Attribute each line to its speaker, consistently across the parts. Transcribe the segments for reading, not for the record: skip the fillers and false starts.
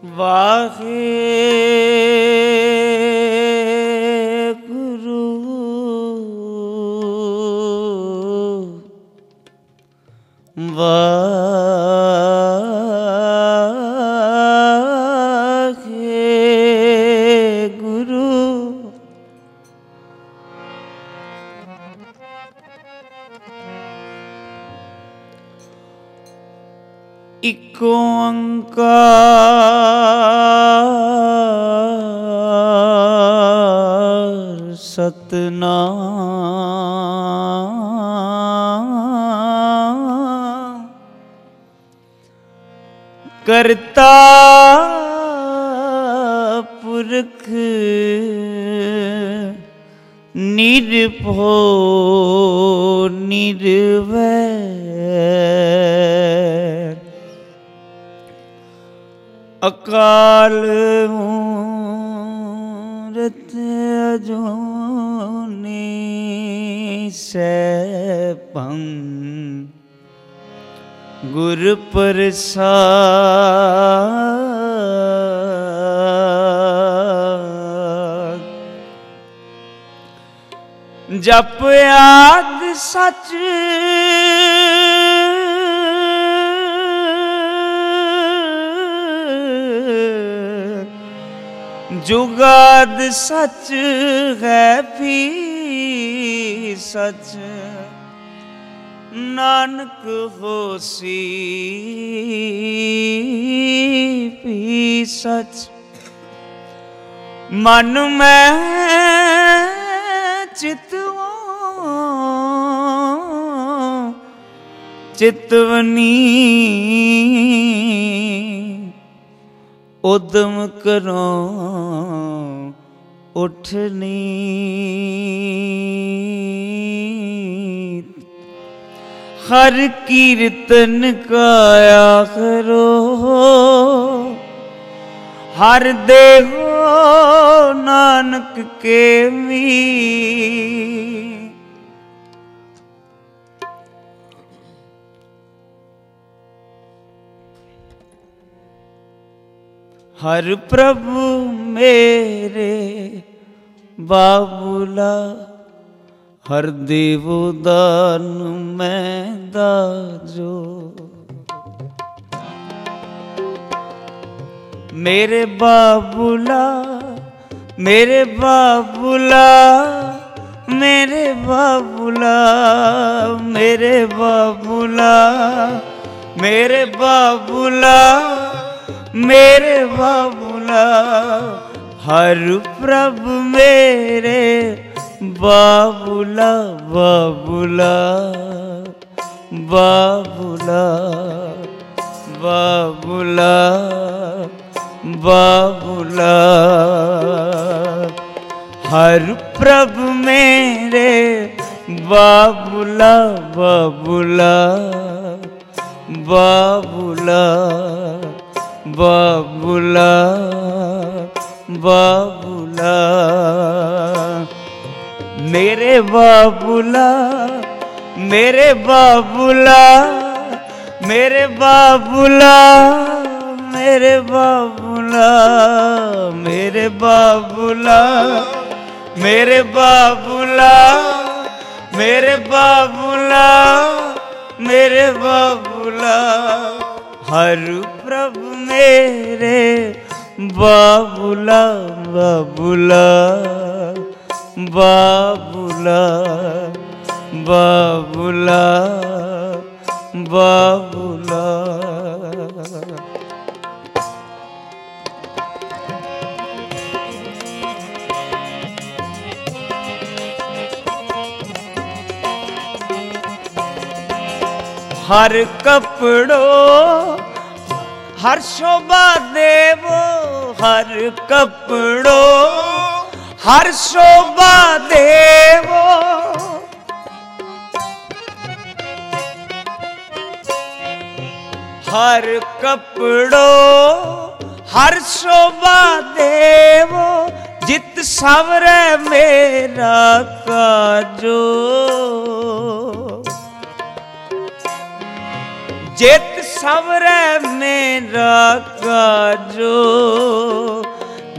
Speaker 1: वाहे गुरु वाहे गुरु। इक ओंकार सतनाम करता पुरख निर्भो निर्वैर अकाल मूरत अजूनी सैभं गुर प्रसाद। जप आद सच जुगाद सच है भी सच नानक होसी भी सच। मन में चितवनी उद्यम करो उठनी। हर कीर्तन गाया करो हर देहो नानक के मीत। हर प्रभु मेरे बाबुला हर देवो दान मैं दाजो। मेरे बाबुला मेरे बाबुला मेरे बाबुला मेरे बाबुला मेरे बाबुला मेरे बाबुला हर प्रभु मेरे बाबुला बाबुला बाबुला बाबुला बाबुला हर प्रभु मेरे बाबुला बाबुला बाबुला बाबुला बाबुला मेरे बाबुला मेरे बाबुला मेरे बाबुला मेरे बाबुला मेरे बाबुला मेरे बाबुला मेरे बाबुला मेरे बाबुला हर प्रभु मेरे बाबुला बाबुला बाबुला बाबुला बाबुला। हर कपड़ो हर शोभा देवो हर कपड़ो हर शोभा देवो। हर कपड़ो हर शोभा देवो जित सावरे मेरा काजो। जित सावरे मेरा काजो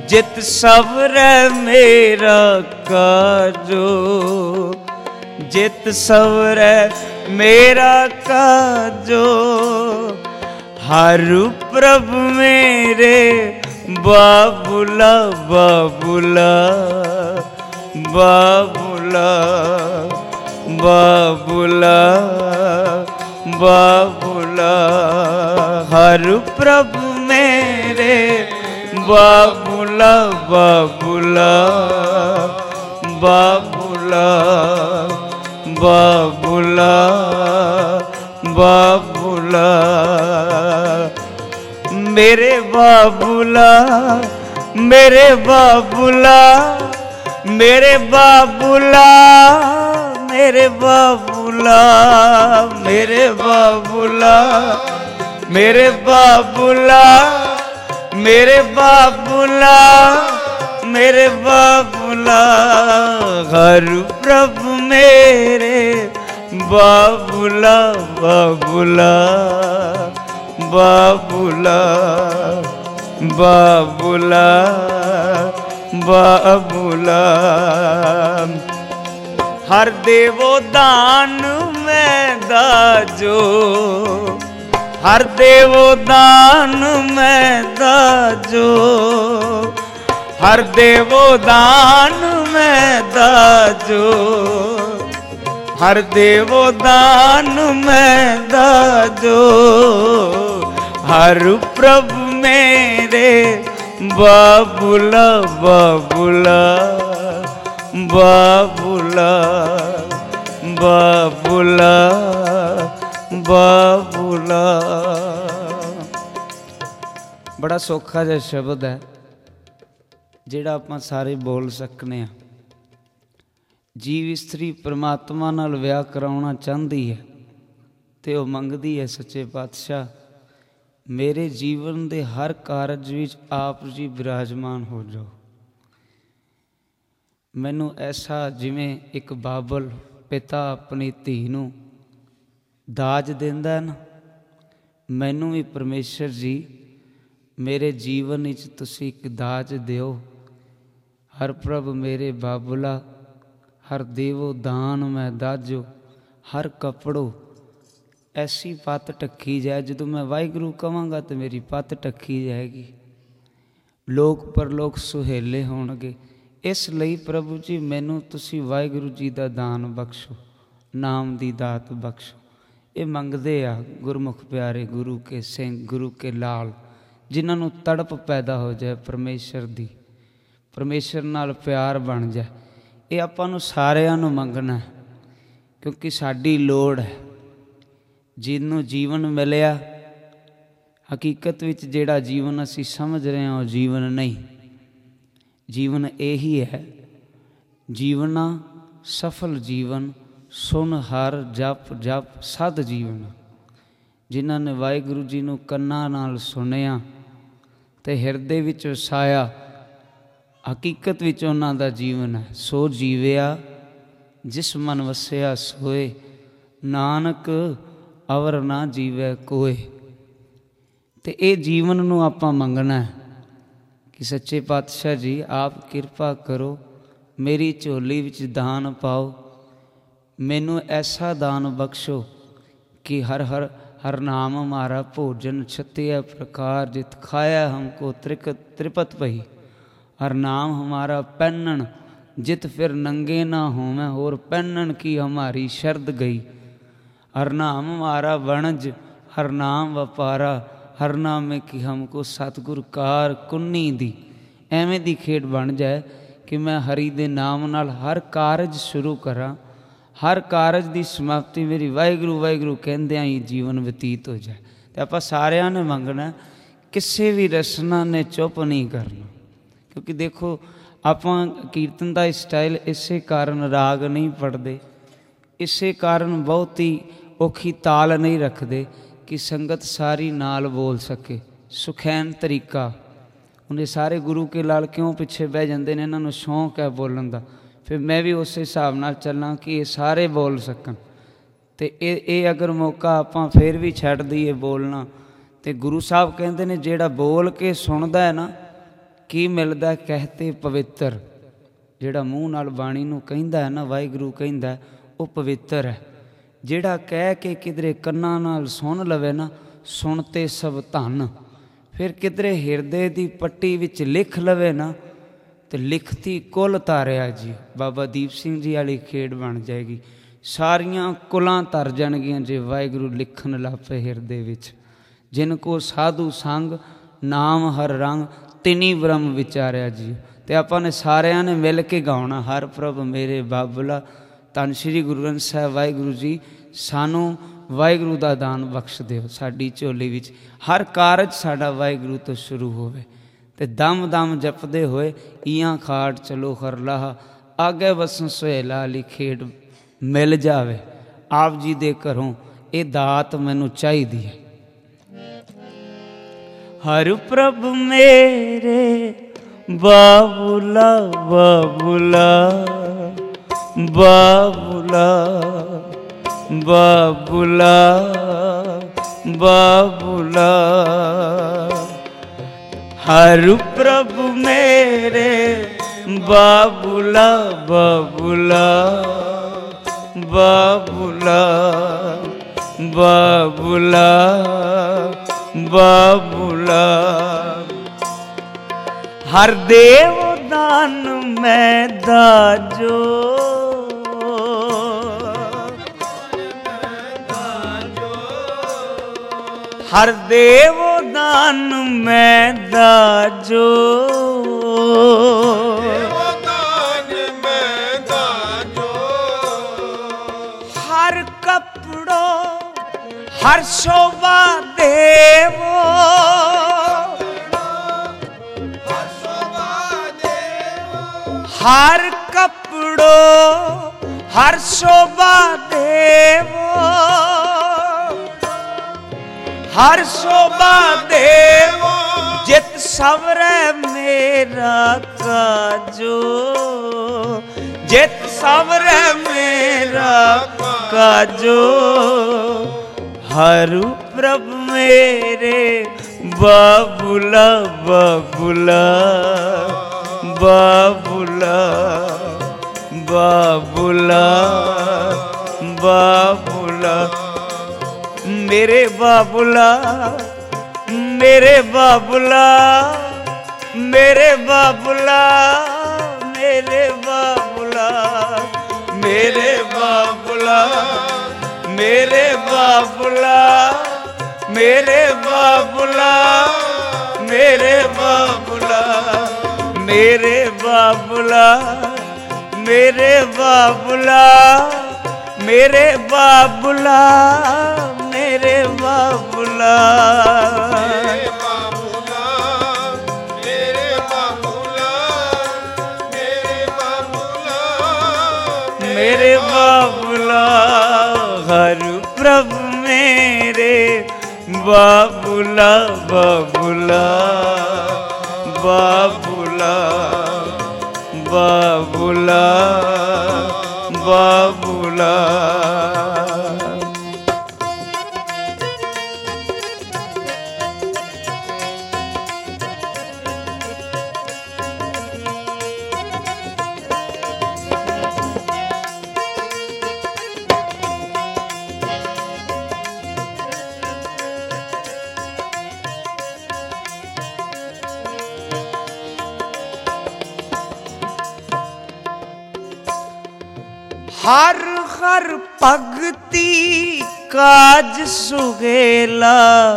Speaker 1: जित सवरै मेरा काजो, जित सवरै मेरा काजो। हर प्रभु मेरे बाबुला बाबुला बाबुला बाबुला बाबुला। हर प्रभु मेरे बाबुला बाबुला बाबुला बाबुला बाबुला। मेरे बाबुला मेरे बाबुला मेरे बाबुला मेरे बाबुला मेरे बाबुला मेरे बाबुला मेरे बाबुला मेरे बाबुला। हर प्रभु मेरे बाबुला बाबुला बाबुला बाबुला बाबुला। हर देवो दान में दाजो, हर देवो दान में दाजो, हर देवो दान में दाजो, हर देवो दान में दाजो। हर प्रभु मेरे बाबुला बाबुला बाबुला बाबुला बाबुला। बड़ा सौखा जिहा शब्द है जिहड़ा आपां सारे बोल सकने आ। जीव इस्त्री परमात्मा नाल विआह कराउणा चाहती है ते वो मंगदी है सच्चे पातशाह मेरे जीवन के हर कारज विच आप जी विराजमान हो जाओ। मैनू ऐसा जिमें एक बाबल पिता अपनी धी नूं दाज दिंदा ना, मैनू भी परमेश्वर जी मेरे जीवन विच तुसीं एक दाज दिओ। हर प्रभ मेरे बाबुला हर देवो दान मैं दाजो। हर कपड़ो ऐसी पत ढकी जाए, जो मैं वाहिगुरू कहांगा तो मेरी पत ढकी जाएगी, लोक परलोक सुहेले होणगे। इसलिए प्रभु जी मैनू तुसी वाहिगुरू जी का दान बख्शो, नाम की दात बख्शो। ये मंगते आ गुरमुख प्यारे गुरु के सिंह गुरु के लाल, जिन्होंने तड़प पैदा हो जाए परमेश्वर दी, परमेश्वर नाल प्यार बन जाए। ये आपां नूं सारिआं नूं मंगना है, क्योंकि साडी लोड़ है। जिन्हों जीवन मिलिया हकीकत विच जिहड़ा जीवन असी समझ रहे हैं वो जीवन नहीं। जीवन यही है, जीवना सफल जीवन सुन हर जप जप सद जीवन। जिन्होंने वाहिगुरू जी नूं कन्नां नाल सुनिया ते हिरदे विच वसाया, हकीकत विच उन्हां दा जीवन है। सो जीविया जिस मन वसिया सोए, नानक अवर ना जीवै कोय। ते ये जीवन नूं आपां मंगना है कि सच्चे पातशाह जी आप किरपा करो, मेरी झोली विच दान पाओ, मैनू ऐसा दान बख्शो कि हर हर हर नाम हमारा भोजन छत्तिया प्रकार जित खाया हमको त्रिपत पही। हर नाम हमारा पहनन जित फिर नंगे ना होवें, और पहनन की हमारी शर्त गई। हर नाम हमारा वणज हर नाम वपारा, हर नाम में कि हमको सतगुर कार कुन्नी दी। एवें दी खेड बन जाए कि मैं हरि दे नाम नाल हर कारज शुरू करा, हर कारज की समाप्ति मेरी वाहिगुरू वाहिगुरू कहंदियां ही जीवन व्यतीत हो जाए। तो आपां सारिआं ने मंगना, किसी भी रसना ने चुप नहीं करना। क्योंकि देखो आपां कीर्तन का स्टाइल इसे कारण राग नहीं पढ़ते, इसे कारण बहुत ही औखी ताल नहीं रखते कि संगत सारी नाल बोल सके। सुखैन तरीका उन्हें सारे गुरु के लाल क्यों पिछे बह जाते हैं, इन्होंने शौक है बोलन का। फिर मैं भी उस हिसाब नाल चलना कि ये सारे बोल सकन। तो ये अगर मौका आपां फिर भी छड्ड दईए बोलना, तो गुरु साहब कहते हैं जेड़ा बोल के सुनदा है ना, ਕੀ ਮਿਲਦਾ? ਕਹਿਤੇ ਪਵਿੱਤਰ। ਜਿਹੜਾ ਮੂੰਹ ਨਾਲ ਬਾਣੀ ਨੂੰ ਕਹਿੰਦਾ ਹੈ ਨਾ, ਵਾਹਿਗੁਰੂ ਕਹਿੰਦਾ, ਉਹ ਪਵਿੱਤਰ ਹੈ। ਜਿਹੜਾ ਕਹਿ ਕੇ ਕਿਧਰੇ ਕੰਨਾਂ ਨਾਲ ਸੁਣ ਲਵੇ ਨਾ, ਸੁਣਤੇ ਸਭ ਧਨ। ਫਿਰ ਕਿਧਰੇ ਹਿਰਦੇ ਦੀ ਪੱਟੀ ਵਿੱਚ ਲਿਖ ਲਵੇ ਨਾ, ਤੇ ਲਿਖਤੀ ਕੁੱਲ ਤਾਰਿਆ ਜੀ। ਬਾਬਾ ਦੀਪ ਸਿੰਘ ਜੀ ਵਾਲੀ ਖੇਡ ਬਣ ਜਾਏਗੀ। ਸਾਰੀਆਂ ਕੁਲਾਂ ਤਰ ਜਾਣਗੀਆਂ ਜੇ ਵਾਹਿਗੁਰੂ ਲਿਖਣ ਲੱਗ ਪਏ ਹਿਰਦੇ ਵਿੱਚ। ਜਿਨ ਕੋ ਸਾਧੂ ਸੰਗ ਨਾਮ ਹਰ ਰੰਗ, ਤਿਨੀ ਬ੍ਰਹਮ ਵਿਚਾਰਿਆ ਜੀ। ਅਤੇ ਆਪਾਂ ਨੇ ਸਾਰਿਆਂ ਨੇ ਮਿਲ ਕੇ ਗਾਉਣਾ, ਹਰ ਪ੍ਰਭ ਮੇਰੇ ਬਾਬੁਲਾ। ਧੰਨ ਸ਼੍ਰੀ ਗੁਰੂ ਗ੍ਰੰਥ ਸਾਹਿਬ ਵਾਹਿਗੁਰੂ ਜੀ, ਸਾਨੂੰ ਵਾਹਿਗੁਰੂ ਦਾ ਦਾਨ ਬਖਸ਼ ਦਿਓ। ਸਾਡੀ ਝੋਲੀ ਵਿੱਚ ਹਰ ਕਾਰਜ ਸਾਡਾ ਵਾਹਿਗੁਰੂ ਤੋਂ ਸ਼ੁਰੂ ਹੋਵੇ, ਅਤੇ ਦਮ ਦਮ ਜਪਦੇ ਹੋਏ ਈਆਂ ਖਾੜ ਚਲੋ ਹਰ ਲਾਹ, ਆਗੇ ਵਸੋਂ ਸੁਹੇਲਾ ਵਾਲੀ ਖੇਡ ਮਿਲ ਜਾਵੇ। ਆਪ ਜੀ ਦੇ ਘਰੋਂ ਇਹ ਦਾਤ ਮੈਨੂੰ ਚਾਹੀਦੀ ਹੈ। ਹਰ ਪ੍ਰਭ ਮੇਰੇ ਬਾਬੁਲਾ ਬਾਬੁਲਾ ਬਾਬੁਲਾ ਬਾਬੁਲਾ ਬਾਬੁਲਾ। ਹਰ ਪ੍ਰਭ ਮੇਰੇ ਬਾਬੁਲਾ ਬਾਬੁਲਾ ਬਾਬੁਲਾ ਬਾਬੁਲਾ ਬਾਬੁਲਾ। ਹਰ ਦੇਵ ਦਾਨ ਮੈਂ ਦਾਜੋ, ਹਰ ਦੇਵ ਦਾਨ ਮੈਂ ਦਾਜੋ, ਹਰ ਕਪੜੋ ਹਰ ਸ਼ੋਭਾ ਦੇਵੋ, हर कपड़ो हर शोभा देवो, हर शोभा देवो। जित सवरै मेरा काजो, जित सवरै मेरा काजो। हर प्रभ मेरे बाबुला बाबुला बाबुला बाबुला बाबुला। मेरे बाबुला मेरे बाबुला मेरे बाबुला मेरे बाबुला मेरे बाबुला मेरे बाबुला मेरे बाबुला मेरे बाबुला मेरे बाबुला मेरे बाबुला मेरे बाबुला मेरे बाबुला मेरे बाबुला मेरे बाबुला। हर प्रभु मेरे बाबुला बाबुला बाबुला बाबुला बाबुला। हर हर भगति काज सुहेला,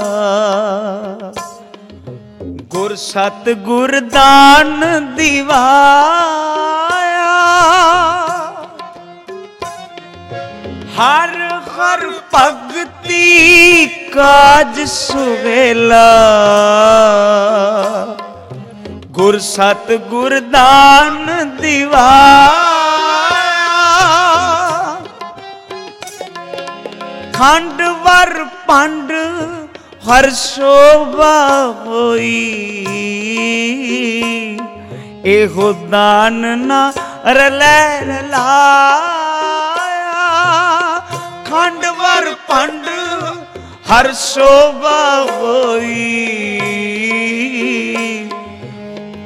Speaker 1: गुर सत गुर दान दिवाया। हर हर भगति काज सुहेला, गुर सत गुर दान दिवाया। खंड वर पंड हर शोभा होई, एहो दान ना रलै रलाया। खंड वर पंड हर शोभा होई,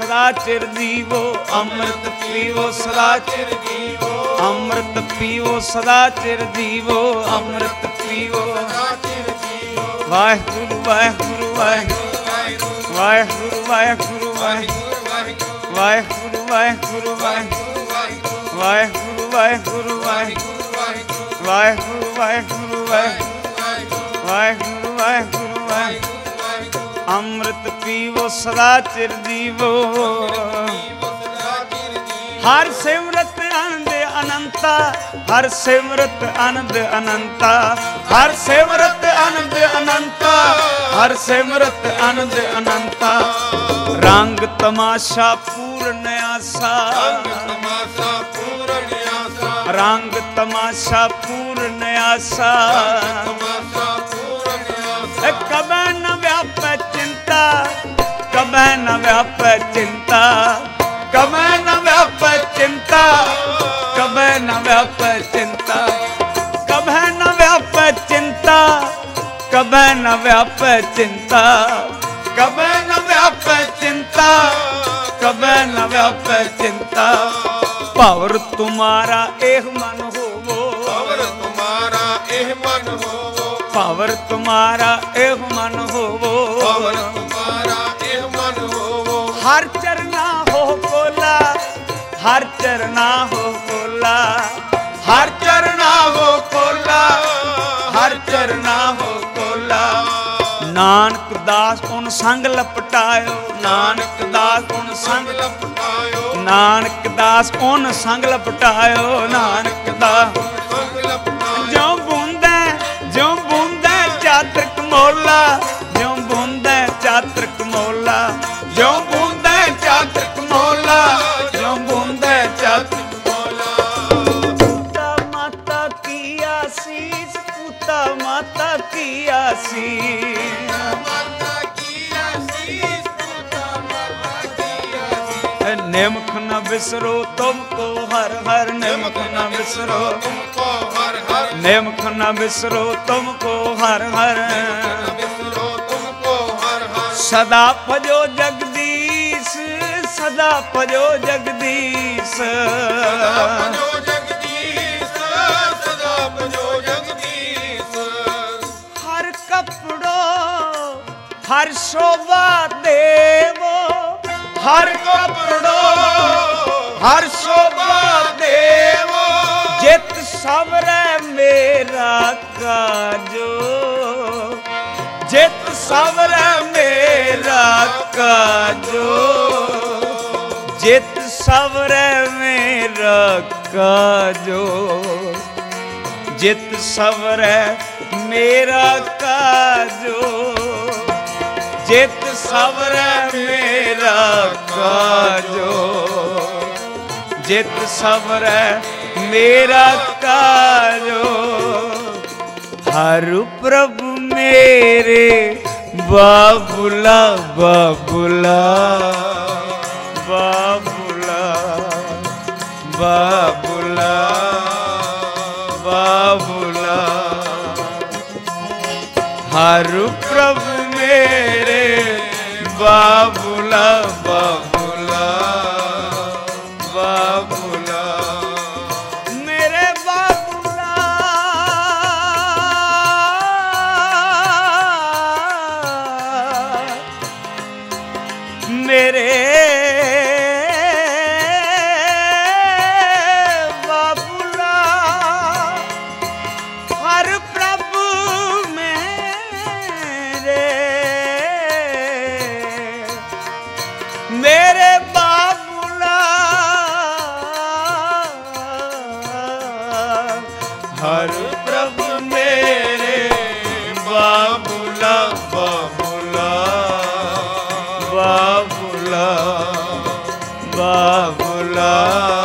Speaker 1: ਸਦਾ ਚਿਰ ਜੀਵੋ, ਅੰਮ੍ਰਿਤ ਪੀਵੋ ਸਦਾ ਚਿਰ ਜੀਵੋ, ਅੰਮ੍ਰਿਤ ਪੀਵੋ ਸਦਾ ਚਿਰ ਜੀਵੋ, ਅੰਮ੍ਰਿਤ ਪੀਵੋ ਸਦਾ ਚਿਰ ਜੀਵੋ। ਵਾਹਿਗੁਰੂ ਵਾਹਿਗੁਰੂ ਵਾਹਿਗੁਰੂ ਵਾਹਿਗੁਰੂ ਵਾਹਿਗੁਰੂ ਵਾਹਿਗੁਰੂ ਵਾਹਿਗੁਰੂ ਵਾਹਿਗੁਰੂ ਵਾਹਿਗੁਰੂ ਵਾਹਿਗੁਰੂ ਵਾਹਿਗੁਰੂ ਵਾਹਿਗੁਰੂ ਵਾਹਿਗੁਰੂ ਵਾਹਿਗੁਰੂ ਵਾਹਿਗੁਰੂ ਵਾਹਿਗੁਰੂ ਵਾਹਿਗੁਰੂ। ਅੰਮ੍ਰਿਤ ਪੀਵੋ ਸਦਾ ਚਿਰ ਜੀਵੋ, ਹਰ ਸਿਮਰਤ ਆਨੰਦ ਅਨੰਤਾ, ਹਰ ਸਿਮਰਤ ਆਨੰਦ ਅਨੰਤਾ, ਹਰ ਸਿਮਰਤ ਆਨੰਦ ਅਨੰਤਾ, ਹਰ ਸਿਮਰਤ ਆਨੰਦ ਅਨੰਤਾ। ਰੰਗ ਤਮਾਸ਼ਾ ਪੂਰਨ ਆਸਾ, ਰੰਗ ਤਮਾਸ਼ਾ ਪੂਰਨ ਆਸਾ। ਕਬੈ ਨ ਵਿਆਪੈ ਚਿੰਤਾ, ਕਬੈ ਨ ਵਿਆਪੈ ਚਿੰਤਾ, ਕਬੈ ਨ ਵਿਆਪੈ ਚਿੰਤਾ, ਕਬੈ ਨ ਵਿਆਪੈ ਚਿੰਤਾ, ਕਬੈ ਨ ਵਿਆਪੈ ਚਿੰਤਾ, ਕਬੈ ਨ ਵਿਆਪੈ ਚਿੰਤਾ, ਕਬੈ ਨ ਵਿਆਪੈ ਚਿੰਤਾ, ਕਬੈ ਨ ਵਿਆਪੈ ਚਿੰਤਾ। ਭਵਰ ਤੁਮਾਰਾ ਇਹ ਮਨ ਹੋਵੋ, ਭਵਰ ਤੁਮਾਰਾ ਇਹ ਮਨ ਹੋਵੋ, ਭਵਰ ਤੁਮਾਰਾ ਇਹ ਮਨ ਹੋਵੋ, ਭਵਰ ਤੁਮਾਰਾ ਇਹ ਮਨ ਹੋਵੋ। ਹਰ ਚਰਨਾ ਹੋ ਕੋਲਾ, ਹਰ ਚਰਨਾ ਹੋ ਕੋਲਾ, ਹਰ ਚਰਨਾ ਹੋ ਕੋਲਾ, ਹਰ ਚਰਨਾ ਹੋ ਕੋਲਾ। ਨਾਨਕ ਦਾਸ ਉਨ ਸੰਗ ਲਪਟਾਇਓ, ਨਾਨਕ ਦਾਸ ਉਨ ਸੰਗ ਲਪਟਾਇਓ, ਨਾਨਕ ਦਾਸ ਉਨ ਸੰਗ ਲਪਟਾਇਓ, ਨਾਨਕ ਦਾਸ ਸੰਗ ਲਪਟਾਇਓ। ਜਿਉ ਬੂੰਦੈ, ਜਿਉ ਬੂੰਦੈ ਚਾਤ੍ਰਿਕ ਮੋਲਾ, ਜਿਉ ਬੂੰਦੈ ਚਾਤ੍ਰਿਕ ਮੋਲਾ, ਜਿਉ ਬੂੰਦੈ ਚਾਤ੍ਰਿਕ ਮੋਲਾ, ਜਿਉ ਬੂੰਦੈ ਚਾਤ੍ਰਿਕ ਮੋਲਾ। ਪੂਤਾ ਮਾਤਾ ਕੀ ਆਸੀਸ, ਪੂਤਾ ਮਾਤਾ ਕੀ ਆਸੀਸ, निमख न बिसरो तुमको हर हर, निमख न बिसरो तुमको हर हर, निमख न बिसरो तुमको हर हर, बिसरो तुमको हर हर। सदा भजो जगदीश, सदा भजो जगदीश, सदा भजो जगदीश, सदा भजो जगदीश। हर कपड़ो हर शोभा देवो, हर कपड़ो हर शोभा देवो। जित सवरै मेरा काजो, जित सवरै मेरा काजो, जित सवरै मेरा काजो, जित सवरै मेरा काजो, जित सवरै मेरा काजो, जित सवरै मेरा काजो। हर प्रभु मेरे बाबुला, बाबुला, बाबुला, बाबुला, बाबुला। हर प्रभु मेरे बाबुला, बाबुला, बाबुला, मेरे बाबुला, मेरे बाबुला। हर प्रभु मेरे बाबुला, हर प्रभु मेरे बाबुला, बाबुला, बाबुला, बाबुला,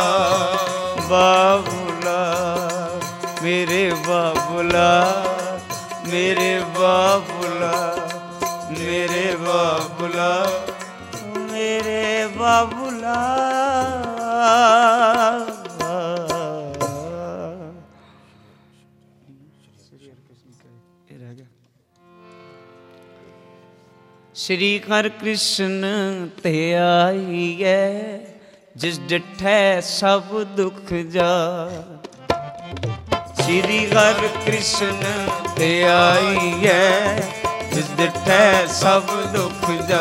Speaker 1: बाबुला, मेरे बाबुला, मेरे बाबुला, मेरे बाबुला, मेरे बाबुला। श्री हर कृष्ण ते आईए जिस डिठै सब दुख जा। श्री हर कृष्ण ते आईए जिस डिठै सब दुख जा।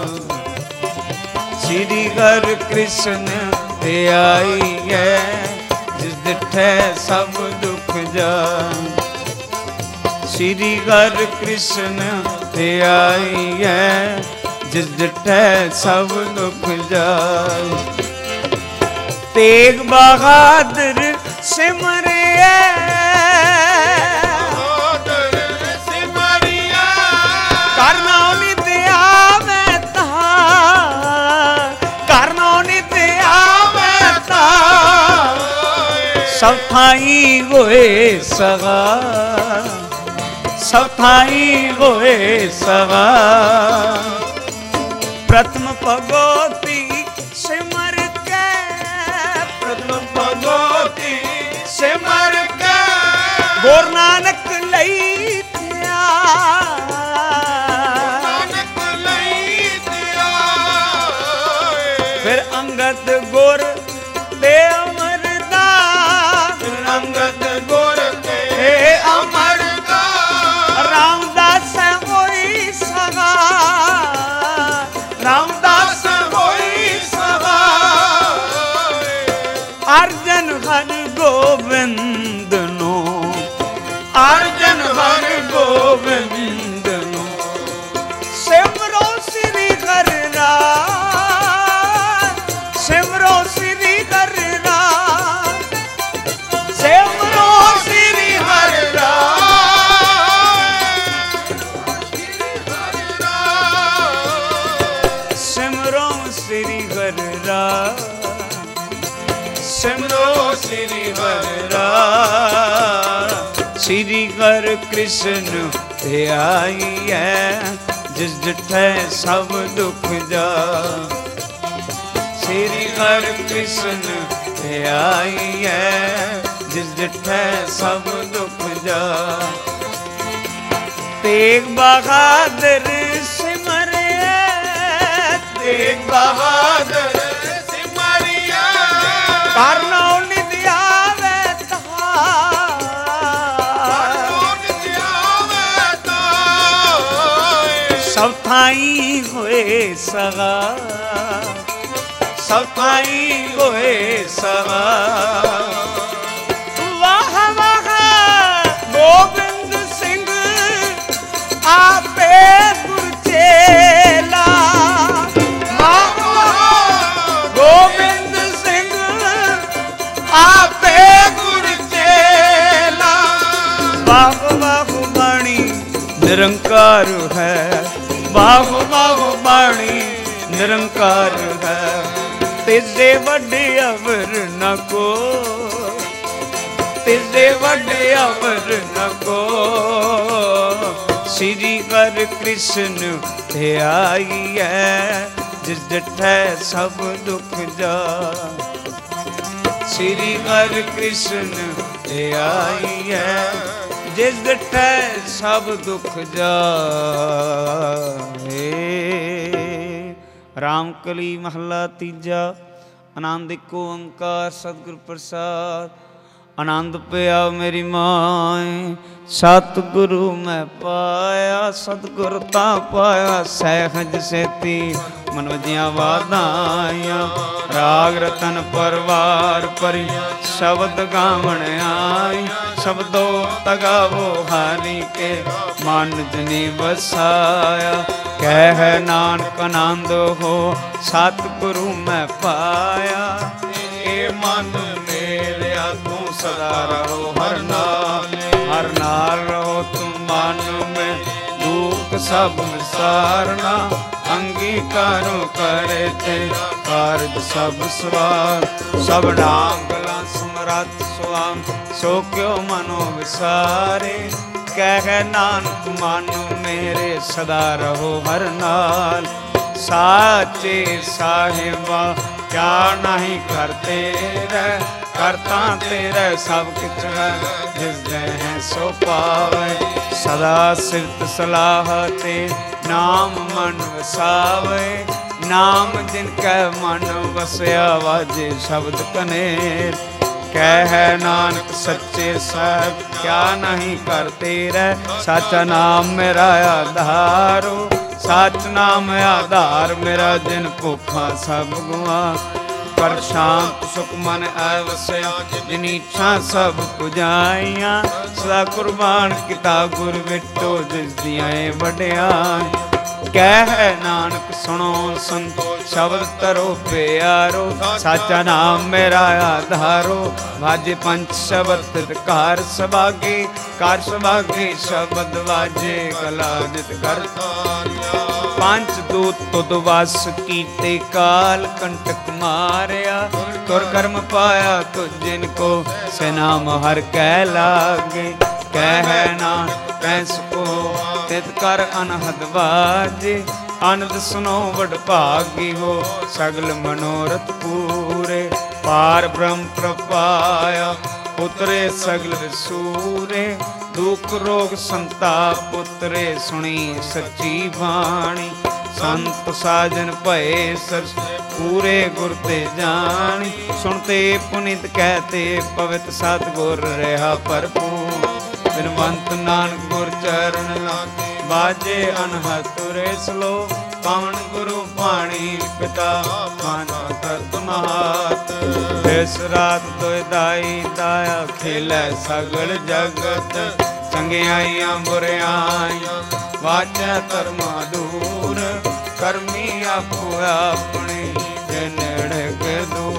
Speaker 1: श्री हर कृष्ण ते आईए जिस डिठै सब दुख जा। श्री हर कृष्ण ते आईए जिस डिठै सब दुख जाए। तेग बहादुर सिमरिए करना नित आवे तार, करना नित आवे तार। सब थाई होए सगा, सब थाई होए सगा। प्रथम भगवती सिमर के, प्रथम भगवती सिमर के गुरु नानक लई थिया, नानक लई थिया। फिर अंगद गुर दे अमरदास, अंगद गुर दे अमरदास। रामदास होई सगा, रामदास होई सगा। अर्जन हर गोविंद नो, अर्जन हर गोविंद नो। सिमरो श्री हर राम, सिमरो श्री हर राम, सिमरो श्री हर राम। सिमरो श्री हर राम, सिमरो श्री हर राम। श्री हर कृष्ण ते आईए जिस डिठै सब दुख जा। श्री हर कृष्ण ते आईए जिस डिठै सब दुख जा। तेग बहादुर सिमरिए, तेग बहादुर सिमरिए करना नित आवे तार, करना नित आवे तार। सब थाई होए सगा, सब थाई होए सगा। वाह वाह गोविंद सिंह आपे गुर चेला। वाह वाह गोविंद सिंह आपे गुर चेला। बाहु बाहु बाणी निरंकार है, बाहु बाहु बाणी निरंकार है। तिजे वड्डे अवर न को, तिजे वड्डे अवर न को। श्री हर कृष्ण ते आईए जिस डिठै सब दुख जा। श्री हर कृष्ण ते आईए जिस डिठै सब दुख जाए। रामकली महला तीजा। आनंद एक ओंकार सतगुर प्रसाद। आनंद पिया मेरी माए सतगुरु मैं पाया। सतगुर ता पाया सहज सेती मन वजिया वादाइया। राग रतन परवार परी शब्द गावण आई। शब्दों तगावो हारी के मन जनी बसाया। कह नानक आनंद हो सतगुरु मैं पाया। ए मन मेरा तू सदा रहो हर नाल। हर नाल रहो तुम मन में दुख सब विसारना। अंगीकारो करे थे कारज सब सवार। सब नाम गला समरथ स्वाम सो क्यों मनो विसारे। कह नानक मन मेरे सदा रहो हर नाल। साचे साहिबा क्या नहीं करते रह। ਕਰਤਾ ਤੇਰੇ ਸਭ ਕਿਛ ਹੈ ਜਿਸ ਦੇ ਹੈ ਸੋ ਪਾਵੇ ਸਦਾ ਸਿਫਤ ਸਲਾਹ ਤੇ ਨਾਮ ਮਨ ਵਸਾਵੇ ਨਾਮ ਜਿਨ ਕੈ ਮਨ ਵਸਿਆ ਵਾਜੇ ਸ਼ਬਦ ਕਨੇਰ ਕਹਿ ਨਾਨਕ ਸੱਚੇ ਸਾਹਿਬ ਕਿਆ ਨਹੀਂ ਕਰਤੇ ਰਹਿ ਸਾਚਾ ਨਾਮ ਮੇਰਾ ਆਧਾਰੋ ਸੱਚ ਨਾਮ ਆਧਾਰ ਮੇਰਾ ਜਿਨ ਭੁੱਖਾ ਸਭ ਗੁਆ ਪਰ ਸ਼ਾਂਤ ਸੁਖ ਮਨ ਆਇ ਵਸਿਆ ਜਿਨੀ ਇੱਛਾ ਸਭ ਪੁਜਾਈਆਂ ਸਦਾ ਕੁਰਬਾਨ ਕੀਤਾ ਗੁਰ ਵਿਟੋ ਜਿਸ ਦੀਆਂ ਵਡਿਆਈ ਕਹਿ ਨਾਨਕ ਸੁਣੋ ਸੰਤੋ ਸ਼ਬਦ ਤਰੋ ਪਿਆਰੋ ਸਾਚਾ ਨਾਮ ਮੇਰਾ ਆਧਾਰੋ ਵਾਜੇ ਪੰਜ ਸ਼ਬਦ ਘਰ ਸੁਭਾਗੇ ਘਰ ਸੁਭਾਗੇ ਸ਼ਬਦ ਵਾਜੇ ਕਲਾ ਨਿਤ ਕਰਤਾ ਪੰਜ ਦੂਤ ਤੁਧ ਵਸ ਕੀਤੇ ਕਾਲ ਕੰਟਕ ਮਾਰਿਆ ਤੁਰ ਕਰਮ ਪਾਇਆ ਤੁ ਜਿਨ ਕੋ ਸੇ ਨਾਮ ਹਰ ਕਹਿ ਲਾਗੇ ਕਹਿ ਨਾ ਕੈਸ ਕੋ ਤਿਤ ਕਰ ਅਨਹਦ ਵਾਜੇ ਆਨੰਦ ਸੁਨੋ ਵਡ ਭਾਗੀ ਹੋ ਸਗਲ ਮਨੋਰਥ ਪੂਰੇ ਪਾਰ ਬ੍ਰਹਮ ਪ੍ਰਪਾਇਆ ਉਤਰੇ ਸਗਲ ਵਿਸੂਰੇ ਦੁਖ ਰੋਗ ਸੰਤਾਪ ਉਤਰੇ ਸੁਣੀ ਸੱਚੀ ਬਾਣੀ ਸੰਤ ਸਾਜਨ ਭਏ ਸਰਸ ਪੂਰੇ ਗੁਰ ਤੇ ਜਾਣੀ ਸੁਣਤੇ ਪੁਨੀਤ ਕਹਤੇ ਪਵਿੱਤ ਸਤਿਗੁਰ ਰਹਾ ਭਰਪੂਰ ਬਿਨਵੰਤ ਨਾਨਕ ਗੁਰ ਚਰਨ ਲਾਗੇ ਬਾਜੇ ਅਨਹਦ ਤੁਰੇ ਸਲੋ ਪਾਵਨ ਗੁਰੂ ਪਾਣੀ ਪਿਤਾ ਮਨ ਕਰਤ ਮਹਾਤ ਇਸ ਰਾਤ ਤੋਇ ਦਾਈ ਦਾਇਆ ਖੇਲੇ ਸਗਲ ਜਗਤ ਚੰਗਿਆਈਆਂ ਬੁਰਿਆਈਆਂ ਵਾਚੈ ਧਰਮਾ ਦੂਰ ਕਰਮੀ ਆਪੋ ਆਪਣੇ ਜੇ ਨੇੜੇ ਕੇ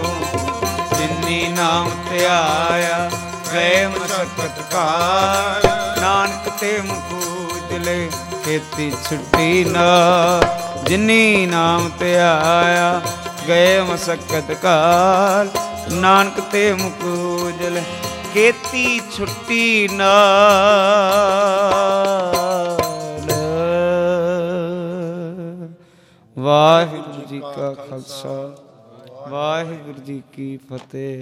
Speaker 1: ਦੂਰ ਜਿਨੀ ਨਾਮ ਧਿਆਇਆ ਗਏ ਮਸਕਤ ਕਾਲ ਨਾਨਕ ਤੇ ਮੁਕੂਜਲੇ ਖੇਤੀ ਛੁੱਟੀ ਨਾ ਜਿਨੀ ਨਾਮ ਧਿਆਇਆ ਗਏ ਮਸਕਤ ਕਾਲ ਨਾਨਕ ਤੇ ਮੁਕੂਜਲੇ ਖੇਤੀ ਛੁੱਟੀ ਨਾਲ। ਵਾਹਿਗੁਰੂ ਜੀ ਕਾ ਖਾਲਸਾ ਵਾਹਿਗੁਰੂ ਜੀ ਕੀ ਫਤਿਹ।